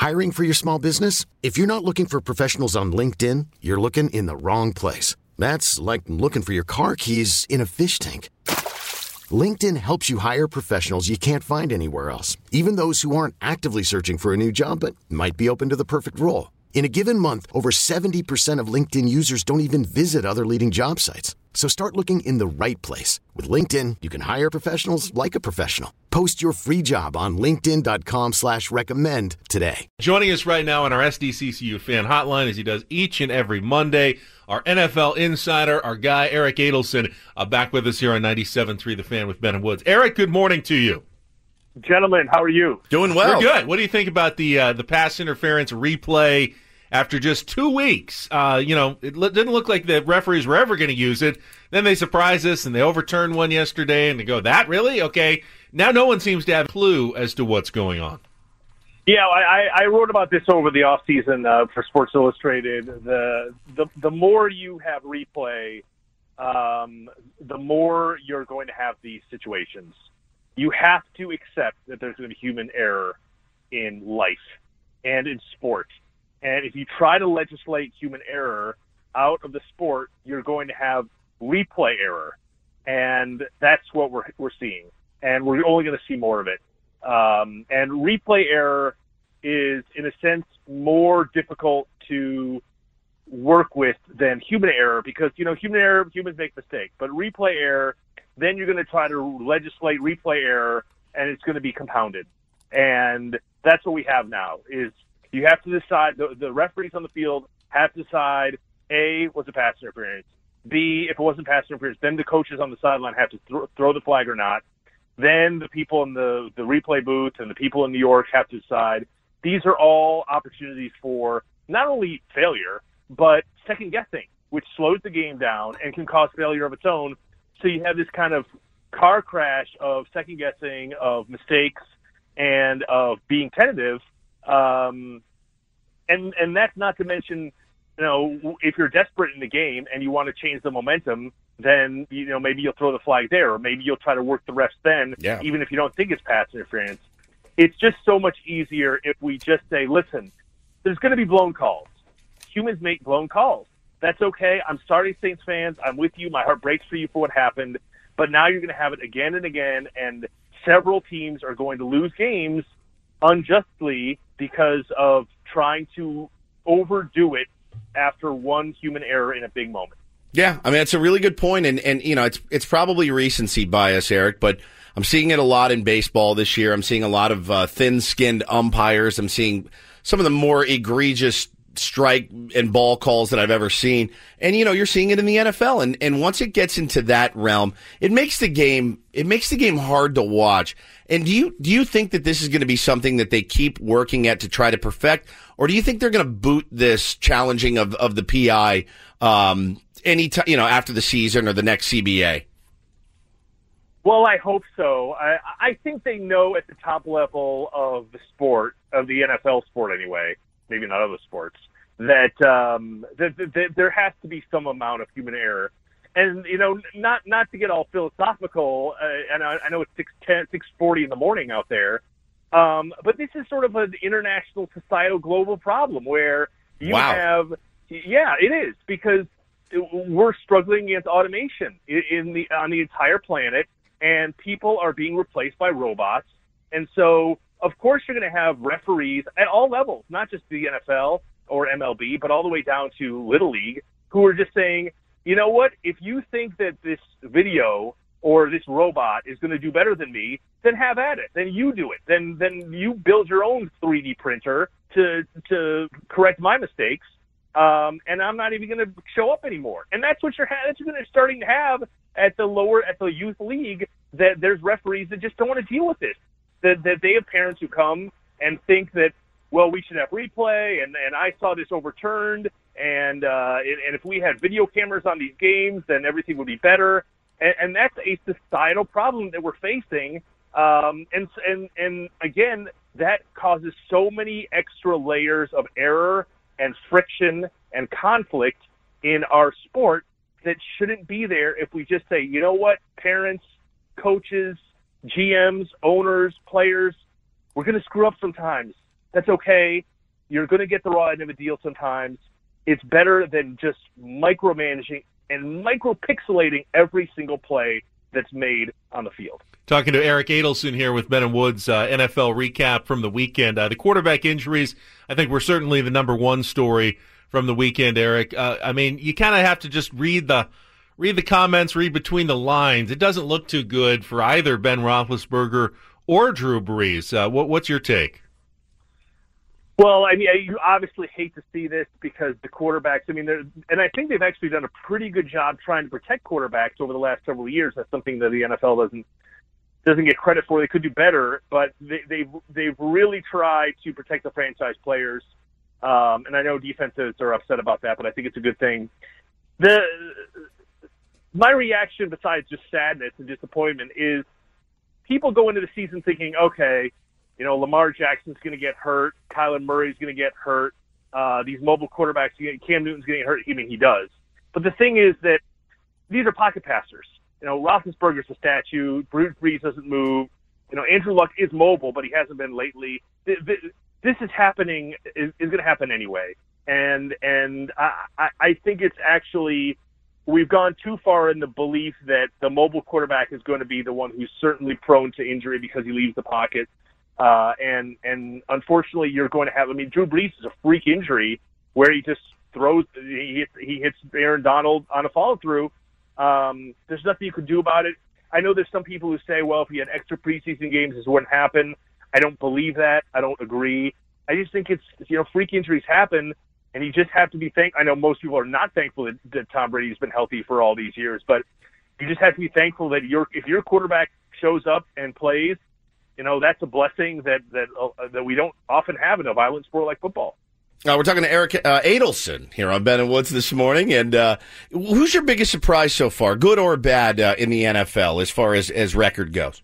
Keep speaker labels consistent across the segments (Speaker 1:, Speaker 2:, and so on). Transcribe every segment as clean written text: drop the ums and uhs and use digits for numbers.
Speaker 1: Hiring for your small business? If you're not looking for professionals on LinkedIn, you're looking in the wrong place. That's like looking for your car keys in a fish tank. LinkedIn helps you hire professionals you can't find anywhere else, even those who aren't actively searching for a new job but might be open to the perfect role. In a given month, over 70% of LinkedIn users don't even visit other leading job sites. So start looking in the right place. With LinkedIn, you can hire professionals like a professional. Post your free job on linkedin.com/recommend today.
Speaker 2: Joining us right now on our SDCCU fan hotline, as he does each and every Monday, our NFL insider, our guy, Eric Adelson, back with us here on 97.3 The Fan with Ben and Woods. Eric, good morning to you.
Speaker 3: Gentlemen, how are you?
Speaker 2: Doing well. We're good. What do you think about the pass interference replay after just 2 weeks? It didn't look like the referees were ever going to use it. Then they surprised us, and they overturned one yesterday, and they go, that really? Okay. Now no one seems to have a clue as to what's going on.
Speaker 3: Yeah, I wrote about this over the offseason for Sports Illustrated. The more you have replay, the more you're going to have these situations. You have to accept that there's going to be human error in life and in sport. And if you try to legislate human error out of the sport, you're going to have replay error. And that's what we're seeing. And we're only going to see more of it. And replay error is, in a sense, more difficult to work with than human error because, humans make mistakes. But replay error, then you're going to try to legislate replay error, and it's going to be compounded. And that's what we have now, is you have to decide, the referees on the field have to decide, A, was it pass interference? B, if it wasn't pass interference, then the coaches on the sideline have to throw the flag or not. Then the people in the replay booth and the people in New York have to decide. These are all opportunities for not only failure, but second guessing, which slows the game down and can cause failure of its own. So you have this kind of car crash of second guessing, of mistakes, and of being tentative. And that's not to mention, if you're desperate in the game and you want to change the momentum, then, maybe you'll throw the flag there, or maybe you'll try to work the refs then, even if you don't think it's pass interference. It's just so much easier if we just say, listen, there's going to be blown calls. Humans make blown calls. That's okay. I'm sorry, Saints fans. I'm with you. My heart breaks for you for what happened. But now you're going to have it again and again, and several teams are going to lose games unjustly because of trying to overdo it after one human error in a big moment.
Speaker 4: Yeah, I mean, that's a really good point, and it's probably recency bias, Eric, but I'm seeing it a lot in baseball this year. I'm seeing a lot of thin-skinned umpires. I'm seeing some of the more egregious strike and ball calls that I've ever seen. And, you're seeing it in the NFL. And once it gets into that realm, it makes the game hard to watch. And do you think that this is going to be something that they keep working at to try to perfect? Or do you think they're going to boot this challenging of the PI after the season or the next CBA?
Speaker 3: Well, I hope so. I think they know at the top level of the sport, of the NFL sport anyway, maybe not other sports, that there has to be some amount of human error. And, not to get all philosophical, and I know it's 6:40 in the morning out there, but this is sort of an international, societal, global problem where you have, it is, because we're struggling against automation on the entire planet, and people are being replaced by robots. And so, of course, you're going to have referees at all levels, not just the NFL or MLB, but all the way down to Little League, who are just saying, you know what, if you think that this video or this robot is going to do better than me, then have at it. Then you do it. Then you build your own 3D printer to correct my mistakes, and I'm not even going to show up anymore. And that's what you're starting to have at the youth league, that there's referees that just don't want to deal with this. That they have parents who come and think that, well, we should have replay, and I saw this overturned, and if we had video cameras on these games, then everything would be better. And that's a societal problem that we're facing. And again, that causes so many extra layers of error and friction and conflict in our sport that shouldn't be there if we just say, you know what, parents, coaches, GMs, owners, players, we're going to screw up sometimes. That's okay. You're going to get the raw end of a deal sometimes. It's better than just micromanaging and micropixelating every single play that's made on the field.
Speaker 2: Talking to Eric Adelson here with Ben and Woods NFL recap from the weekend. The quarterback injuries, I think, were certainly the number one story from the weekend, Eric. I mean, you kind of have to just read the comments, read between the lines. It doesn't look too good for either Ben Roethlisberger or Drew Brees. What's your take?
Speaker 3: Well, I mean, you obviously hate to see this because the quarterbacks, I mean, and I think they've actually done a pretty good job trying to protect quarterbacks over the last several years. That's something that the NFL doesn't get credit for. They could do better, but they've really tried to protect the franchise players. And I know defenses are upset about that, but I think it's a good thing. My reaction, besides just sadness and disappointment, is people go into the season thinking, okay, you know, Lamar Jackson's going to get hurt, Kyler Murray's going to get hurt, these mobile quarterbacks, Cam Newton's going to get hurt. I mean, he does. But the thing is that these are pocket passers. You know, Roethlisberger's a statue. Drew Brees doesn't move. You know, Andrew Luck is mobile, but he hasn't been lately. This is happening, is going to happen anyway. And I think it's actually, we've gone too far in the belief that the mobile quarterback is going to be the one who's certainly prone to injury because he leaves the pocket. And unfortunately, you're going to have, I mean, Drew Brees is a freak injury where he just throws, he hits Aaron Donald on a follow-through. There's nothing you can do about it. I know there's some people who say, well, if he had extra preseason games, this wouldn't happen. I don't believe that. I don't agree. I just think it's, you know, freak injuries happen, and you just have to be I know most people are not thankful that Tom Brady's been healthy for all these years, but you just have to be thankful that if your quarterback shows up and plays, you know, that's a blessing that we don't often have in a violent sport like football.
Speaker 4: We're talking to Eric Adelson here on Ben and Woods this morning. And who's your biggest surprise so far, good or bad, in the NFL as far as record goes?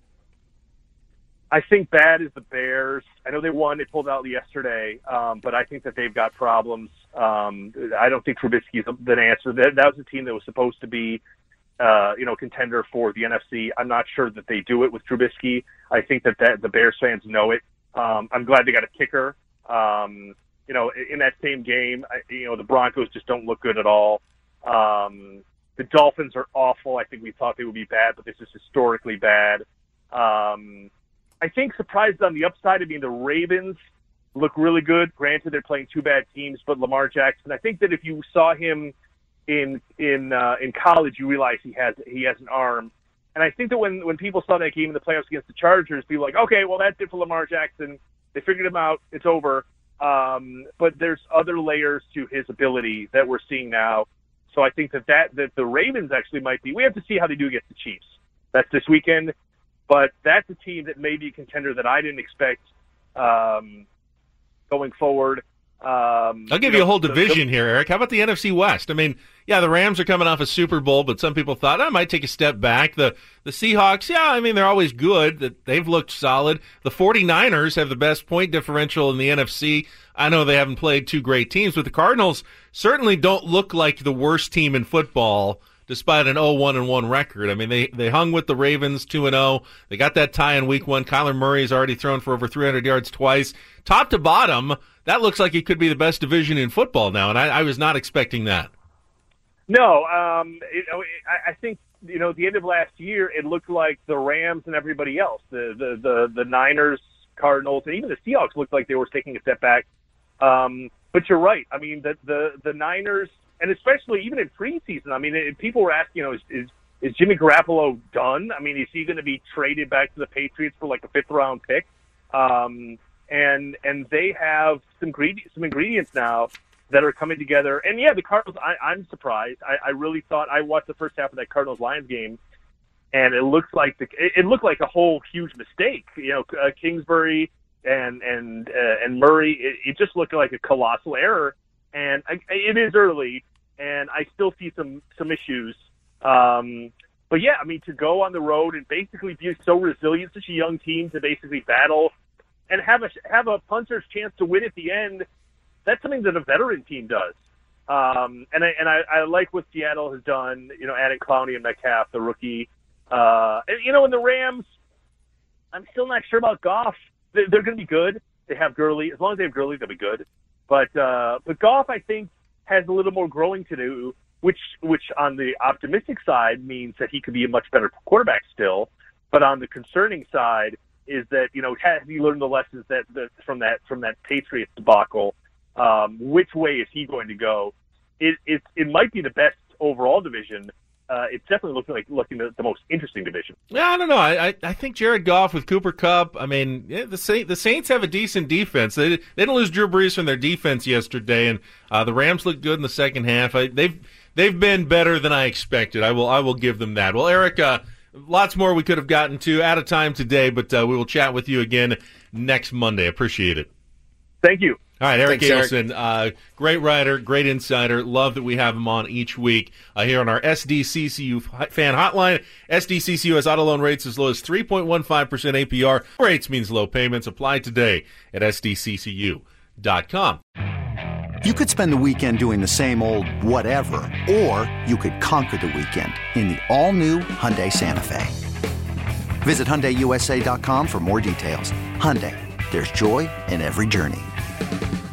Speaker 3: I think bad is the Bears. I know they won. They pulled out yesterday, but I think that they've got problems. I don't think Trubisky's the answer. That was a team that was supposed to be contender for the NFC. I'm not sure that they do it with Trubisky. I think that the Bears fans know it. I'm glad they got a kicker. In that same game, the Broncos just don't look good at all. The Dolphins are awful. I think we thought they would be bad, but this is historically bad. I think surprised on the upside, I mean, the Ravens look really good. Granted, they're playing two bad teams, but Lamar Jackson, I think that if you saw him in college, you realize he has an arm. And I think that when people saw that game in the playoffs against the Chargers, people were like, okay, well, that's it for Lamar Jackson. They figured him out. It's over. But there's other layers to his ability that we're seeing now. So I think that the Ravens actually might be. We have to see how they do against the Chiefs. That's this weekend. But that's a team that may be a contender that I didn't expect going forward.
Speaker 2: I'll give you a whole division here, Eric. How about the NFC West? I mean, yeah, the Rams are coming off a Super Bowl, but some people thought I might take a step back. The Seahawks, yeah, I mean, they're always good. They've looked solid. The 49ers have the best point differential in the NFC. I know they haven't played two great teams, but the Cardinals certainly don't look like the worst team in football, despite an 0-1-1 record. I mean, they hung with the Ravens 2-0. They got that tie in week one. Kyler Murray's already thrown for over 300 yards twice. Top to bottom, that looks like it could be the best division in football now, and I was not expecting that.
Speaker 3: No, I think, at the end of last year, it looked like the Rams and everybody else, the Niners, Cardinals, and even the Seahawks looked like they were taking a step back. But you're right. I mean, the Niners, and especially even in preseason, I mean, people were asking, is Jimmy Garoppolo done? I mean, is he going to be traded back to the Patriots for like a fifth-round pick? And they have some ingredients now that are coming together. And yeah, the Cardinals, I'm surprised. I really thought, I watched the first half of that Cardinals-Lions game, and it looked like a whole huge mistake. Kingsbury and Murray, it just looked like a colossal error. And it is early, and I still see some issues. But yeah, I mean, to go on the road and basically be so resilient, such a young team to basically battle and have a puncher's chance to win at the end, that's something that a veteran team does. And I like what Seattle has done, adding Clowney and Metcalf, the rookie. And the Rams, I'm still not sure about Goff. They're going to be good. they have Gurley. As long as they have Gurley, they'll be good. But Goff, I think, has a little more growing to do, which on the optimistic side means that he could be a much better quarterback still. But on the concerning side is that, has he learned the lessons from that Patriots debacle? Which way is he going to go? It might be the best overall division. It's definitely looking the most interesting division.
Speaker 2: Yeah, I don't know. I think Jared Goff with Cooper Kupp. I mean, the Saints have a decent defense. They didn't lose Drew Brees from their defense yesterday, and the Rams looked good in the second half. They've been better than I expected. I will give them that. Well, Eric, lots more we could have gotten to. Out of time today, but we will chat with you again next Monday. Appreciate it.
Speaker 3: Thank you.
Speaker 2: All right, Eric
Speaker 4: Thanks,
Speaker 2: Adelson, great writer, great insider. Love that we have him on each week here on our SDCCU fan hotline. SDCCU has auto loan rates as low as 3.15% APR. Rates means low payments. Apply today at SDCCU.com.
Speaker 5: You could spend the weekend doing the same old whatever, or you could conquer the weekend in the all-new Hyundai Santa Fe. Visit HyundaiUSA.com for more details. Hyundai, there's joy in every journey.